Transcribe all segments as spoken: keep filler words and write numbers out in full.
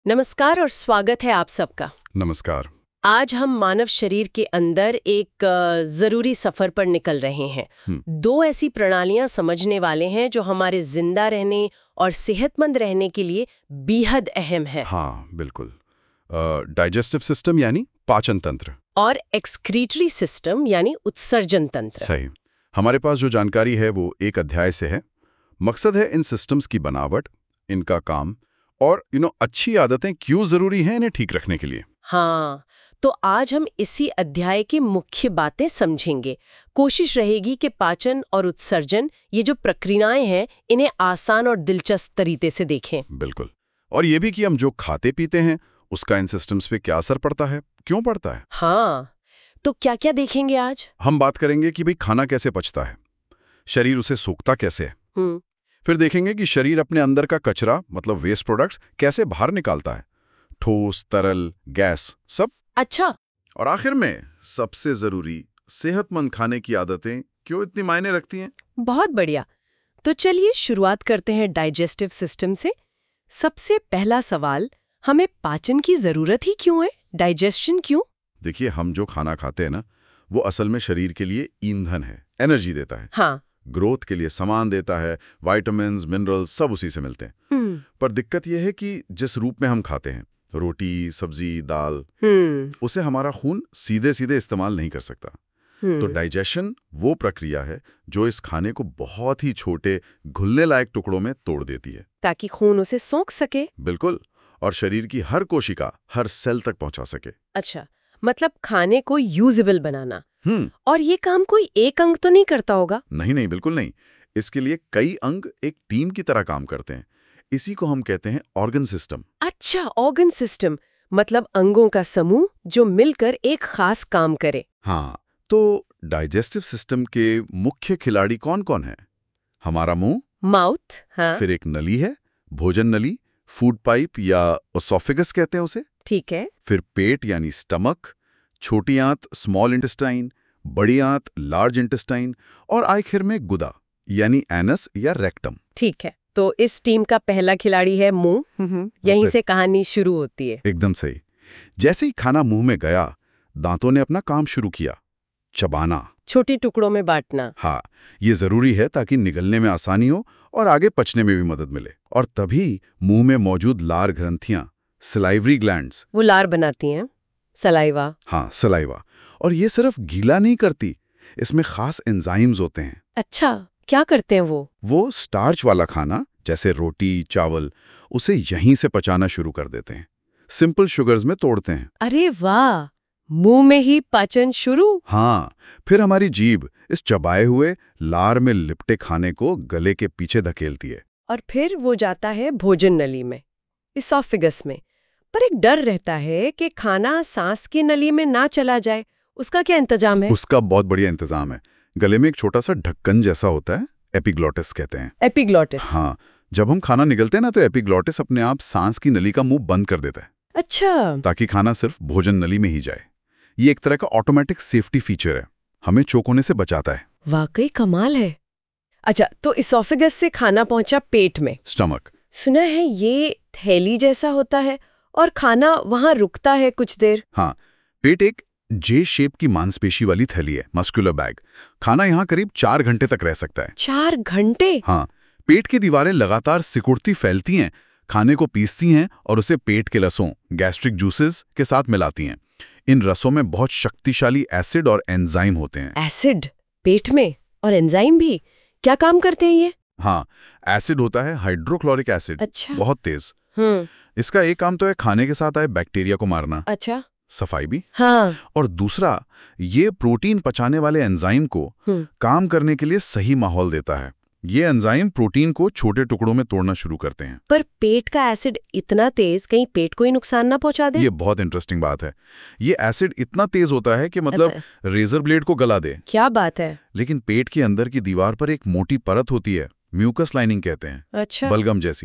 नमस्कार और स्वागत है आप सबका। नमस्कार। आज हम मानव शरीर के अंदर एक अ, जरूरी सफर पर निकल रहे हैं। हम्म, दो ऐसी प्रणालियां समझने वाले हैं जो हमारे जिंदा रहने और सेहतमंद रहने के लिए बेहद अहम है। हाँ बिल्कुल। डाइजेस्टिव सिस्टम यानी पाचन तंत्र। और एक्सक्रीटरी सिस्टम यानी उत्सर्जन तंत्र। सही। हमारे पास जो जानकारी है वो एक अध्याय से है। मकसद है इन सिस्टम्स की बनावट, इनका काम और यू नो अच्छी आदतें क्यों जरूरी हैं इन्हें ठीक रखने के लिए। हाँ, तो आज हम इसी अध्याय की मुख्य बातें समझेंगे। कोशिश रहेगी कि पाचन और उत्सर्जन, ये जो प्रक्रियाएं हैं, इन्हें आसान और दिलचस्प तरीके से देखें। बिल्कुल। और ये भी कि हम जो खाते पीते हैं उसका इन सिस्टम्स पे क्या असर पड़ता है, क्यों पड़ता है। हाँ, तो क्या क्या देखेंगे आज? हम बात करेंगे कि भाई खाना कैसे पचता है, शरीर उसे सोखता कैसे है। हम्म फिर देखेंगे कि शरीर अपने अंदर का कचरा मतलब वेस्ट प्रोडक्ट्स कैसे बाहर निकालता है, ठोस, तरल, गैस, सब। अच्छा। और आखिर में सबसे जरूरी, सेहतमंद खाने की आदतें क्यों इतनी मायने रखती हैं। बहुत बढ़िया। तो चलिए शुरुआत करते हैं डाइजेस्टिव सिस्टम से। सबसे पहला सवाल, हमें पाचन की जरूरत ही क्यों है? डाइजेशन क्यों? देखिए, हम जो खाना खाते हैं ना, वो असल में शरीर के लिए ईंधन है, एनर्जी देता है, हाँ। ग्रोथ के लिए सामान देता है, विटामिन्स, मिनरल्स सब उसी से मिलते हैं। हम्म पर दिक्कत यह है कि जिस रूप में हम खाते हैं, रोटी, सब्जी, दाल, हम्म उसे हमारा खून सीधे सीधे इस्तेमाल नहीं कर सकता। तो हम्म डाइजेशन वो प्रक्रिया है जो इस खाने को बहुत ही छोटे, घुलने लायक टुकड़ों में तोड़ देती है। ताकि खून उसे सोख सके। बिल्कुल। और शरीर की हर कोशिका, हर सेल तक पहुंचा सके। अच्छा, मतलब खाने को यूजेबल बनाना। हम्म और ये काम कोई एक अंग तो नहीं करता होगा? नहीं नहीं, बिल्कुल नहीं। इसके लिए कई अंग एक टीम की तरह काम करते हैं। इसी को हम कहते हैं ऑर्गन सिस्टम। अच्छा, ऑर्गन सिस्टम, मतलब अंगों का समूह जो मिलकर एक खास काम करे। हाँ, तो डाइजेस्टिव सिस्टम के मुख्य खिलाड़ी कौन कौन है? हमारा मुंह, माउथ, हाँ। फिर एक नली है, भोजन नली, फूड पाइप या ओसोफेगस कहते हैं उसे। ठीक है। फिर पेट यानी स्टमक, छोटी आंत स्मॉल इंटेस्टाइन, बड़ी आंत लार्ज इंटेस्टाइन और आखिर में गुदा यानी एनस या रेक्टम। ठीक है, तो इस टीम का पहला खिलाड़ी है मुंह। यहीं से कहानी शुरू होती है। एकदम सही। जैसे ही खाना मुंह में गया, दांतों ने अपना काम शुरू किया, चबाना। छोटी टुकड़ों में बांटना। हाँ, ये जरूरी है ताकि निगलने में आसानी हो और आगे पचने में भी मदद मिले। और तभी मुंह में मौजूद लार ग्रंथियां, सलाइवरी ग्लैंड्स, वो लार बनाती हैं, सलाइवा। हाँ सलाइवा, और ये सिर्फ गीला नहीं करती, इसमें खास एंजाइम्स होते हैं। अच्छा, क्या करते हैं वो? वो स्टार्च वाला खाना जैसे रोटी, चावल, उसे यहीं से पचाना शुरू कर देते हैं, सिंपल शुगर्स में तोड़ते हैं। अरे वाह, मुंह में ही पाचन शुरू। हाँ, फिर हमारी जीभ इस चबाए हुए लार में लिपटे खाने को गले के पीछे धकेलती है। और फिर वो जाता है भोजन नली में, इसोफिगस में। पर एक डर रहता है कि खाना सांस की नली में ना चला जाए। उसका क्या इंतजाम है? उसका बहुत बढ़िया इंतजाम है। गले में एक छोटा सा ढक्कन जैसा होता है, एपिग्लॉटिस कहते हैं। एपिग्लॉटिस। हाँ, जब हम खाना निगलते हैं ना, तो एपिग्लॉटिस अपने आप सांस की नली का मुंह बंद कर देता है। अच्छा। ताकि खाना सिर्फ भोजन नली में ही जाए। ये एक तरह का ऑटोमेटिक सेफ्टी फीचर है, हमें चोक होने से बचाता है। वाकई कमाल है। अच्छा, तो इसोफिगस से खाना पहुंचा पेट में, स्टमक। सुना है ये थैली जैसा होता है और खाना वहां रुकता है कुछ देर। हाँ, पेट एक जे शेप की मांसपेशी वाली थैली है, मस्कुलर बैग। खाना यहाँ करीब चार घंटे तक रह सकता है। चार घंटे? हाँ, पेट की दीवारें लगातार सिकुड़ती फैलती हैं, खाने को पीसती हैं और उसे पेट के रसों, गैस्ट्रिक जूसेस के साथ मिलाती हैं। इन रसों में बहुत शक्तिशाली एसिड और एंजाइम होते हैं। एसिड पेट में और एंजाइम भी? क्या काम करते हैं ये? हाँ, एसिड होता है हाइड्रोक्लोरिक एसिड। अच्छा। बहुत तेज। हम्म इसका एक काम तो है खाने के साथ आए बैक्टीरिया को मारना। अच्छा। सफाई भी। हाँ। और दूसरा, ये प्रोटीन पचाने वाले एंजाइम को हम्म काम करने के लिए सही माहौल देता है। ये एंजाइम प्रोटीन को छोटे टुकड़ों में तोड़ना शुरू करते हैं। पर पेट का एसिड इतना तेज, कहीं पेट को ही नुकसान ना पहुंचा दे? ये बहुत इंटरेस्टिंग बात है। ये एसिड इतना तेज होता है कि मतलब अच्छा। रेजर ब्लेड को गला दे। क्या बात है। लेकिन पेट के अंदर की दीवार पर एक मोटी परत होती है, म्यूकस लाइनिंग कहते हैं, अच्छा। बलगम जैसी।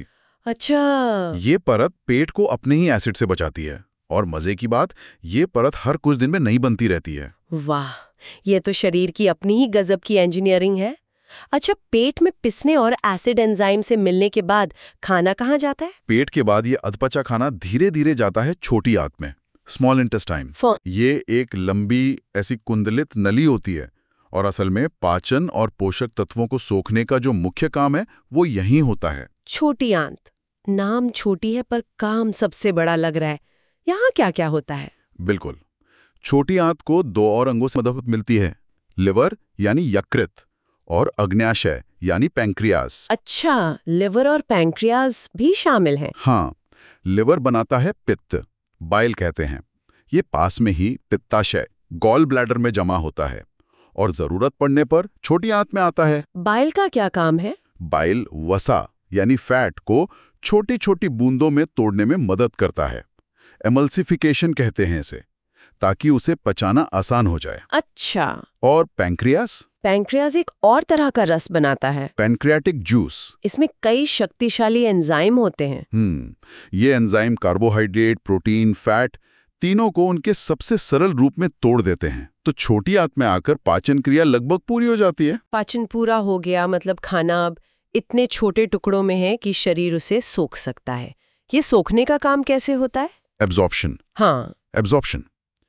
अच्छा। ये परत पेट को अपने ही एसिड से बचाती है। और मजे की बात, ये परत हर कुछ दिन में नई बनती रहती है। वाह, ये तो शरीर की अपनी ही गजब की इंजीनियरिंग है। अच्छा, पेट में पिसने और एसिड एंजाइम से मिलने के बाद खाना कहाँ जाता है? पेट के बाद ये अधपचा खाना धीरे धीरे जाता है छोटी आंत में, स्मॉल इंटेस्टाइन। फो- ये एक लंबी ऐसी कुंडलित नली होती है और असल में पाचन और पोषक तत्वों को सोखने का जो मुख्य काम है वो यहीं होता है। छोटी आंत, नाम छोटी है पर काम सबसे बड़ा लग रहा है। यहाँ क्या क्या होता है? बिल्कुल। छोटी आंत को दो और अंगों से मदद मिलती है, लिवर यानी यकृत और अग्न्याशय यानी पैंक्रियास। अच्छा, लिवर और पैंक्रियाज भी शामिल हैं। हाँ, लिवर बनाता है पित्त, बाइल कहते हैं। ये पास में ही पित्ताशय, गॉल ब्लैडर में जमा होता है और जरूरत पड़ने पर छोटी आंत में आता है। बाइल का क्या काम है? बाइल वसा यानी फैट को छोटी छोटी बूंदों में तोड़ने में मदद करता है। एमल्सिफिकेशन कहते हैं इसे, ताकि उसे पचाना आसान हो जाए। अच्छा, और पैंक्रियास? पैंक्रियाज एक और तरह का रस बनाता है। Pancreatic juice. इसमें कई शक्तिशाली एंजाइम होते हैं। हम्म ये एंजाइम कार्बोहाइड्रेट, प्रोटीन, फैट तीनों को उनके सबसे सरल रूप में तोड़ देते हैं, तो छोटी आंत में आकर पाचन क्रिया लगभग पूरी हो जाती है। पाचन पूरा हो गया मतलब खाना अब इतने छोटे टुकड़ों में है कि शरीर उसे सोख सकता है। ये सोखने का काम कैसे होता है? एब्जॉर्प्शन। हाँ। एब्जॉर्प्शन।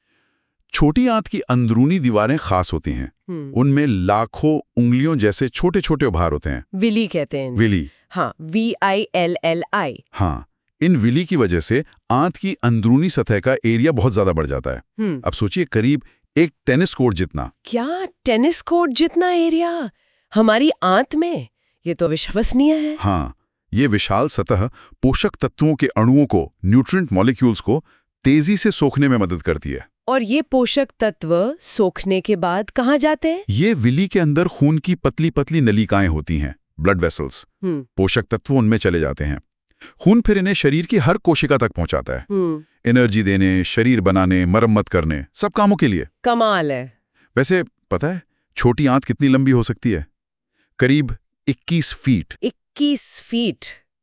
छोटी आंत की अंदरूनी दीवारें खास होती हैं। उनमें लाखों उंगलियों जैसे छोटे छोटे उभार होते हैं। विली कहते हैं। विली। हाँ, V I L L I. हाँ, इन विली की वजह से आंत की अंदरूनी सतह का एरिया बहुत ज्यादा बढ़ जाता है। अब सोचिए, करीब एक टेनिस कोर्ट जितना। क्या टेनिस कोर्ट जितना एरिया हमारी आंत में? ये तो विश्वसनीय है। हाँ, ये विशाल सतह पोषक तत्वों के अणुओं को, न्यूट्रिएंट मॉलिक्यूल्स को तेजी से सोखने में मदद करती है। और ये पोषक तत्व सोखने के बाद कहाँ जाते हैं? ये विली के अंदर खून की पतली पतली नलिकाएं होती हैं, ब्लड वेसल्स। पोषक तत्व उनमें चले जाते हैं। खून फिर इन्हें शरीर की हर कोशिका तक पहुंचाता है, एनर्जी देने, शरीर बनाने, मरम्मत करने, सब कामों के लिए। कमाल है। वैसे पता है छोटी आंत कितनी लंबी हो सकती है? करीब इक्कीस फीट। इक्कीस फीट?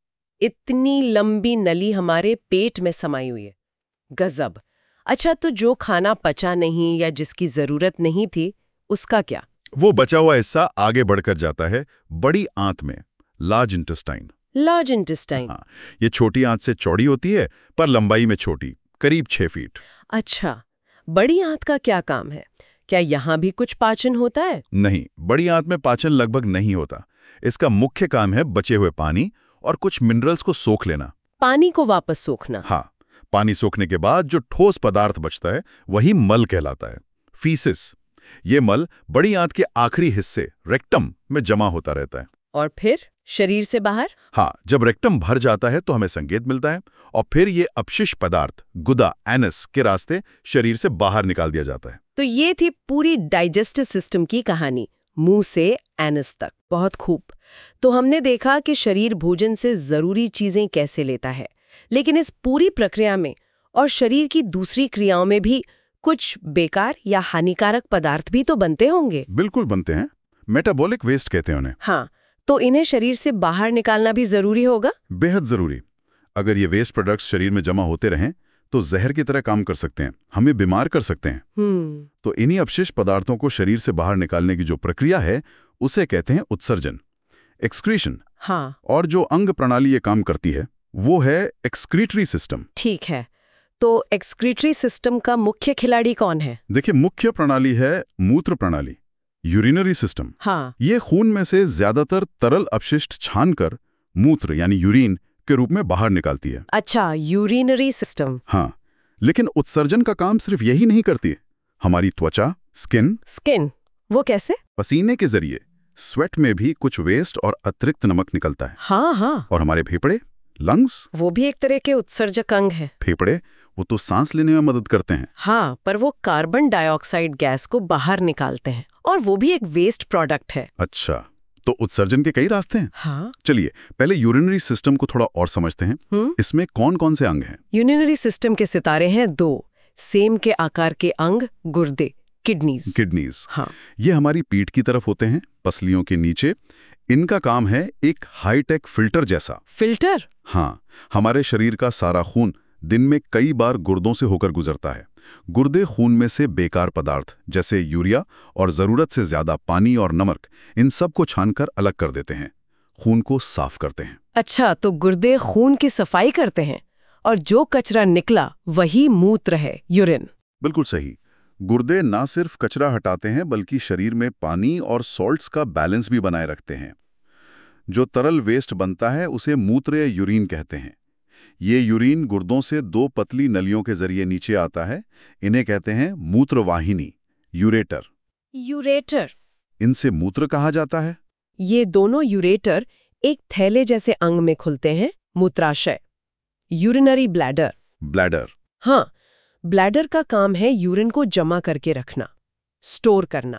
इतनी लंबी नली हमारे पेट में समाई हुई है। गजब। अच्छा, तो जो खाना पचा नहीं या जिसकी जरूरत नहीं थी, उसका क्या? वो बचा हुआ हिस्सा आगे बढ़कर जाता है बड़ी आंत में, लार्ज इंटेस्टाइन। Large intestine. हाँ, ये छोटी आंत से चौड़ी होती है पर लंबाई में छोटी, करीब छह फीट। अच्छा, बड़ी आंत का क्या काम है? क्या यहाँ भी कुछ पाचन होता है? नहीं, बड़ी आंत में पाचन लगभग नहीं होता। इसका मुख्य काम है बचे हुए पानी और कुछ मिनरल्स को सोख लेना। पानी को वापस सोखना? हाँ, पानी सोखने के बाद जो ठोस पदार्थ बचता है वही मल कहलाता है, फीसिस। ये मल बड़ी आंत के आखिरी हिस्से, रेक्टम, में जमा होता रहता है। और फिर शरीर से बाहर? हाँ, जब रेक्टम भर जाता है तो हमें संकेत मिलता है और फिर ये अपशिष्ट पदार्थ गुदा, एनस के रास्ते शरीर से बाहर निकाल दिया जाता है। तो ये थी पूरी डाइजेस्टिव सिस्टम की कहानी, मुंह से एनस तक। बहुत खूब। तो हमने देखा कि शरीर भोजन से जरूरी चीजें कैसे लेता है, लेकिन इस पूरी प्रक्रिया में और शरीर की दूसरी क्रियाओं में भी कुछ बेकार या हानिकारक पदार्थ भी तो बनते होंगे। बिल्कुल बनते हैं। मेटाबॉलिक वेस्ट कहते हैं उन्हें। हाँ, तो इन्हें शरीर से बाहर निकालना भी जरूरी होगा? बेहद जरूरी। अगर ये वेस्ट प्रोडक्ट्स शरीर में जमा होते रहें तो जहर की तरह काम कर सकते हैं, हमें बीमार कर सकते हैं। हम्म तो इन्हीं अपशिष्ट पदार्थों को शरीर से बाहर निकालने की जो प्रक्रिया है उसे कहते हैं उत्सर्जन, एक्सक्रीशन। हाँ, और जो अंग प्रणाली ये काम करती है वो है एक्सक्रीटरी सिस्टम। ठीक है। तो एक्सक्रीटरी सिस्टम का मुख्य खिलाड़ी कौन है? देखिए, मुख्य प्रणाली है मूत्र प्रणाली, यूरिनरी सिस्टम। हाँ, ये खून में से ज्यादातर तरल अपशिष्ट छानकर मूत्र यानी यूरिन के रूप में बाहर निकालती है। अच्छा, यूरिनरी सिस्टम। हाँ, लेकिन उत्सर्जन का काम सिर्फ यही नहीं करती। हमारी त्वचा, स्किन, स्किन, वो कैसे? पसीने के जरिए स्वेट में भी कुछ वेस्ट और अतिरिक्त नमक निकलता है। हाँ हाँ, और हमारे फेफड़े, लंग्स, वो भी एक तरह के उत्सर्जक अंग है। फेफड़े वो तो सांस लेने में मदद करते हैं। हाँ, पर वो कार्बन डाइऑक्साइड गैस को बाहर निकालते हैं और वो भी एक वेस्ट प्रोडक्ट है। अच्छा, तो उत्सर्जन के कई रास्ते हैं। हाँ, चलिए पहले यूरिनरी सिस्टम को थोड़ा और समझते हैं। हम्म इसमें कौन कौन से अंग हैं? यूरिनरी सिस्टम के सितारे हैं दो, सेम के आकार के अंग, गुर्दे, किडनीज। किडनीज। हाँ, ये हमारी पीठ की तरफ होते हैं, पसलियों के नीचे। इनका काम है एक हाईटेक फिल्टर जैसा। फिल्टर? हाँ, हमारे शरीर का सारा खून दिन में कई बार गुर्दों से होकर गुजरता है। गुर्दे खून में से बेकार पदार्थ जैसे यूरिया और ज़रूरत से ज़्यादा पानी और नमक, इन सब को छानकर अलग कर देते हैं, खून को साफ करते हैं। अच्छा, तो गुर्दे खून की सफाई करते हैं और जो कचरा निकला वही मूत्र है, यूरिन। बिल्कुल सही। गुर्दे ना सिर्फ कचरा हटाते हैं बल्कि शरीर में पानी और सॉल्ट्स का बैलेंस भी बनाए रखते हैं। जो तरल वेस्ट बनता है उसे मूत्र या यूरिन कहते हैं। ये यूरिन गुर्दों से दो पतली नलियों के जरिए नीचे आता है। इन्हें कहते हैं मूत्रवाहिनी, यूरेटर। यूरेटर। इनसे मूत्र कहा जाता है। ये दोनों यूरेटर एक थैले जैसे अंग में खुलते हैं, मूत्राशय, यूरिनरी ब्लैडर। ब्लैडर। हाँ, ब्लैडर का काम है यूरिन को जमा करके रखना, स्टोर करना।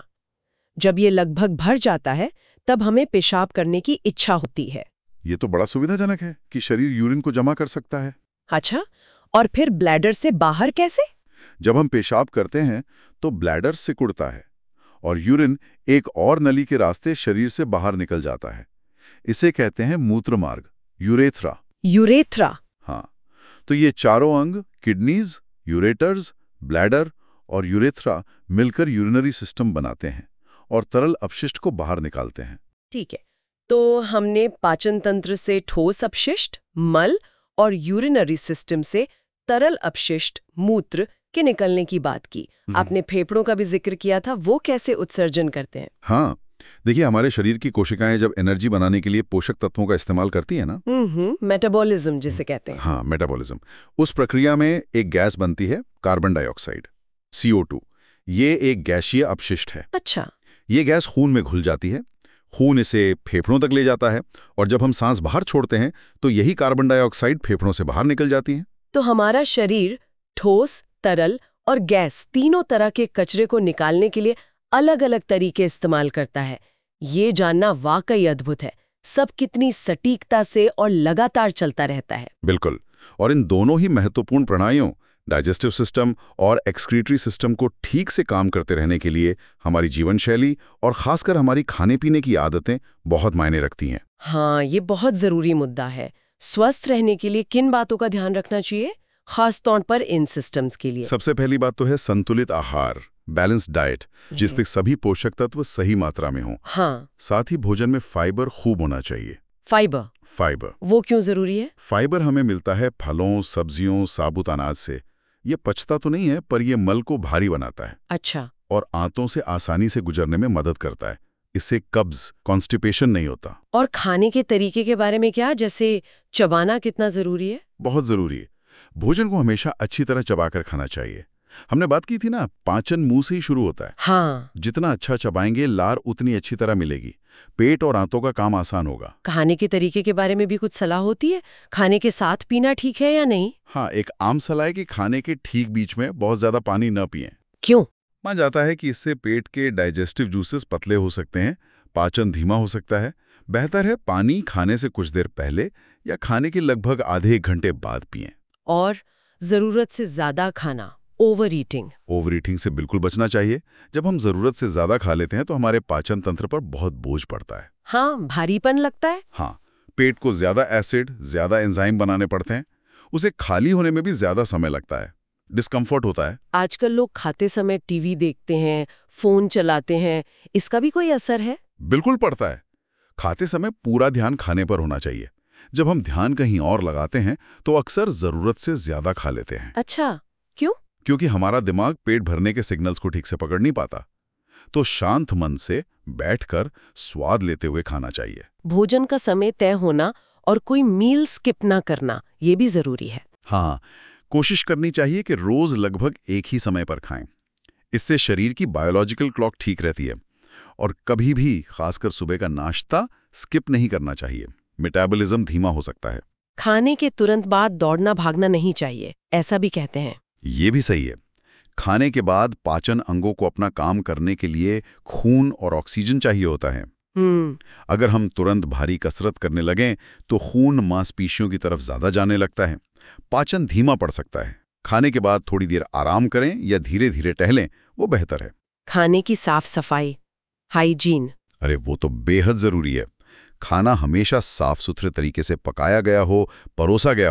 जब ये लगभग भर जाता है तब हमें पेशाब करने की इच्छा होती है। ये तो बड़ा सुविधाजनक है कि शरीर यूरिन को जमा कर सकता है। अच्छा, और फिर ब्लैडर से बाहर कैसे? जब हम पेशाब करते हैं तो ब्लैडर सिकुड़ता है और यूरिन एक और नली के रास्ते शरीर से बाहर निकल जाता है। इसे कहते हैं मूत्रमार्ग, यूरेथ्रा। यूरेथ्रा। हाँ, तो ये चारों अंग, किडनीज, यूरेटर्स, ब्लैडर और यूरेथ्रा मिलकर यूरिनरी सिस्टम बनाते हैं और तरल अपशिष्ट को बाहर निकालते हैं। ठीक है, तो हमने पाचन तंत्र से ठोस अपशिष्ट, मल और यूरिनरी सिस्टम से तरल अपशिष्ट, मूत्र के निकलने की बात की। आपने फेफड़ों का भी जिक्र किया था, वो कैसे उत्सर्जन करते हैं? हाँ, देखिए हमारे शरीर की कोशिकाएं जब एनर्जी बनाने के लिए पोषक तत्वों का इस्तेमाल करती है ना, हम्म मेटाबॉलिज्म जिसे कहते हैं। हाँ, मेटाबॉलिज्म। उस प्रक्रिया में एक गैस बनती है, carbon dioxide, C O two. ये एक गैसीय अपशिष्ट है। अच्छा। ये गैस खून में घुल जाती है, खून इसे फेफड़ों तक ले जाता है और जब हम सांस बाहर छोड़ते हैं तो यही कार्बन डाइऑक्साइड फेफड़ों से बाहर निकल जाती है। तो हमारा शरीर ठोस, तरल और गैस तीनों तरह के कचरे को निकालने के लिए अलग-अलग तरीके इस्तेमाल करता है। ये जानना वाकई अद्भुत है। सब कितनी सटीकता से और लगातार चलता रहता है। बिल्कुल, और इन दोनों ही महत्वपूर्ण प्रणालियों, डाइजेस्टिव सिस्टम और एक्सक्रीटरी सिस्टम को ठीक से काम करते रहने के लिए हमारी जीवन शैली और खासकर हमारी खाने पीने की आदतें बहुत मायने रखती हैं। हाँ, ये बहुत जरूरी मुद्दा है। स्वस्थ रहने के लिए किन बातों का ध्यान रखना चाहिए, खास तौर पर इन सिस्टम्स के लिए? सबसे पहली बात तो है संतुलित आहार, बैलेंस्ड डाइट, जिसमें सभी पोषक तत्व सही मात्रा में हों। हाँ। साथ ही भोजन में फाइबर खूब होना चाहिए। फाइबर? फाइबर वो क्यों जरूरी है? फाइबर हमें मिलता है फलों, सब्जियों, साबुत अनाज से। ये पचता तो नहीं है पर ये मल को भारी बनाता है। अच्छा। और आंतों से आसानी से गुजरने में मदद करता है। इससे कब्ज, कॉन्स्टिपेशन नहीं होता। और खाने के तरीके के बारे में क्या, जैसे चबाना कितना जरूरी है? बहुत जरूरी है। भोजन को हमेशा अच्छी तरह चबाकर खाना चाहिए। हमने बात की थी ना, पाचन मुंह से ही शुरू होता है। हाँ। जितना अच्छा चबाएंगे लार उतनी अच्छी तरह मिलेगी, पेट और आंतों का काम आसान होगा। खाने के तरीके के बारे में भी कुछ सलाह होती है? खाने के साथ पीना ठीक है या नहीं? हाँ, एक आम सलाह है कि खाने के ठीक बीच में बहुत ज्यादा पानी न पिएं। क्यों? माना जाता है कि इससे पेट के डाइजेस्टिव जूसेस पतले हो सकते हैं, पाचन धीमा हो सकता है। बेहतर है पानी खाने से कुछ देर पहले या खाने के लगभग आधे एक घंटे बाद पिएं। और जरूरत से ज्यादा खाना, ओवर ईटिंग? ओवर ईटिंग से बिल्कुल बचना चाहिए। जब हम जरूरत से ज्यादा खा लेते हैं तो हमारे पाचन तंत्र पर बहुत बोझ पड़ता है। हाँ, भारीपन लगता है। हाँ, पेट को ज्यादा एसिड, ज्यादा एंजाइम बनाने पड़ते हैं। उसे खाली होने में भी ज्यादा समय लगता है, डिस्कम्फर्ट होता है। आजकल लोग खाते समय टीवी देखते हैं, फोन चलाते हैं, इसका भी कोई असर है? बिल्कुल पड़ता है। खाते समय पूरा ध्यान खाने पर होना चाहिए। जब हम ध्यान कहीं और लगाते हैं तो अक्सर जरूरत से ज्यादा खा लेते हैं। अच्छा, क्यों? क्योंकि हमारा दिमाग पेट भरने के सिग्नल्स को ठीक से पकड़ नहीं पाता। तो शांत मन से बैठकर स्वाद लेते हुए खाना चाहिए। भोजन का समय तय होना और कोई मील स्किप ना करना, ये भी जरूरी है। हाँ, कोशिश करनी चाहिए कि रोज लगभग एक ही समय पर खाएं। इससे शरीर की बायोलॉजिकल क्लॉक ठीक रहती है। और कभी भी, खासकर सुबह का नाश्ता, स्किप नहीं करना चाहिए। मेटाबॉलिज्म धीमा हो सकता है। खाने के तुरंत बाद दौड़ना भागना नहीं चाहिए, ऐसा भी कहते हैं। ये भी सही है। खाने के बाद पाचन अंगों को अपना काम करने के लिए खून और ऑक्सीजन चाहिए होता है। हम्म अगर हम तुरंत भारी कसरत करने लगें तो खून मांसपेशियों की तरफ ज्यादा जाने लगता है, पाचन धीमा पड़ सकता है। खाने के बाद थोड़ी देर आराम करें या धीरे धीरे टहलें, वो बेहतर है। खाने की साफ सफाई, हाइजीन? अरे वो तो बेहद जरूरी है। खाना हमेशा साफ सुथरे तरीके से पकाया गया हो, परोसा गया हो।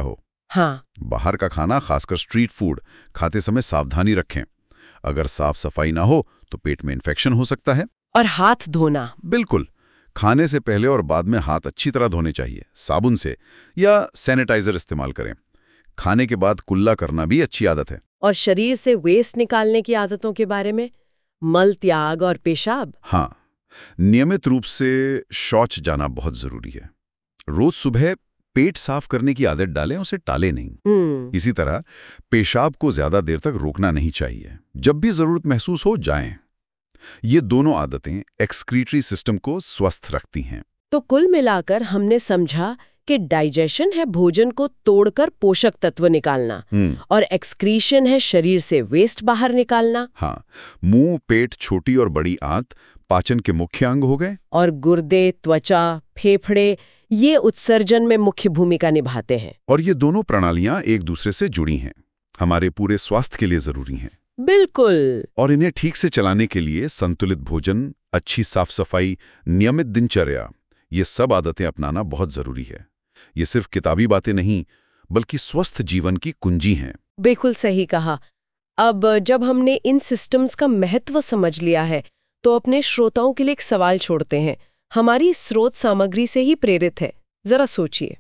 हाँ, बाहर का खाना, खासकर स्ट्रीट फूड, खाते समय सावधानी रखें। अगर साफ सफाई ना हो तो पेट में इन्फेक्शन हो सकता है। और हाथ धोना। बिल्कुल, खाने से पहले और बाद में हाथ अच्छी तरह धोने चाहिए, साबुन से या सैनिटाइजर इस्तेमाल करें। खाने के बाद कुल्ला करना भी अच्छी आदत है। और शरीर से वेस्ट निकालने की आदतों के बारे में, मल त्याग और पेशाब। हाँ, नियमित रूप से शौच जाना बहुत जरूरी है। रोज सुबह पेट साफ करने की आदत डालें, उसे टालें नहीं। हम्म इसी तरह पेशाब को ज्यादा देर तक रोकना नहीं चाहिए। जब भी जरूरत महसूस हो, जाएं। ये दोनों आदतें एक्सक्रीटरी सिस्टम को स्वस्थ रखती हैं। तो कुल मिलाकर हमने समझा कि डाइजेशन है भोजन को तोड़कर पोषक तत्व निकालना, और एक्सक्रीशन है शरीर से वेस्ट बाहर निकालना। हाँ, मुंह, पेट, छोटी और बड़ी आंत पाचन के मुख्य अंग हो गए। और गुर्दे, त्वचा, फेफड़े ये उत्सर्जन में मुख्य भूमिका निभाते हैं। और ये दोनों प्रणालियां एक दूसरे से जुड़ी हैं, हमारे पूरे स्वास्थ्य के लिए जरूरी हैं। बिल्कुल। और इन्हें ठीक से चलाने के लिए संतुलित भोजन, अच्छी साफ सफाई, नियमित दिनचर्या, ये सब आदतें अपनाना बहुत जरूरी है। ये सिर्फ किताबी बातें नहीं, बल्कि स्वस्थ जीवन की कुंजी हैं। बिल्कुल सही कहा। अब जब हमने इन सिस्टम्स का महत्व समझ लिया है, तो अपने श्रोताओं के लिए एक सवाल छोड़ते हैं। हमारी स्रोत सामग्री से ही प्रेरित है। जरा सोचिए,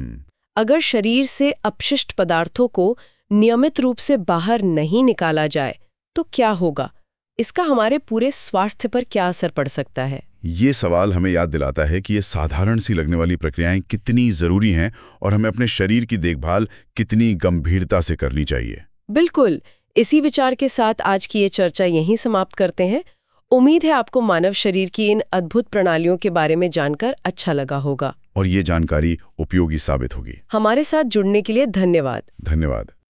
अगर शरीर से अपशिष्ट पदार्थों को नियमित रूप से बाहर नहीं निकाला जाए तो क्या होगा? इसका हमारे पूरे स्वास्थ्य पर क्या असर पड़ सकता है? ये सवाल हमें याद दिलाता है कि ये साधारण सी लगने वाली प्रक्रियाएं कितनी जरूरी हैं और हमें अपने शरीर की देखभाल कितनी गंभीरता से करनी चाहिए। बिल्कुल। इसी विचार के साथ आज की ये चर्चा यहीं समाप्त करते हैं। उम्मीद है आपको मानव शरीर की इन अद्भुत प्रणालियों के बारे में जानकर अच्छा लगा होगा और ये जानकारी उपयोगी साबित होगी। हमारे साथ जुड़ने के लिए धन्यवाद। धन्यवाद।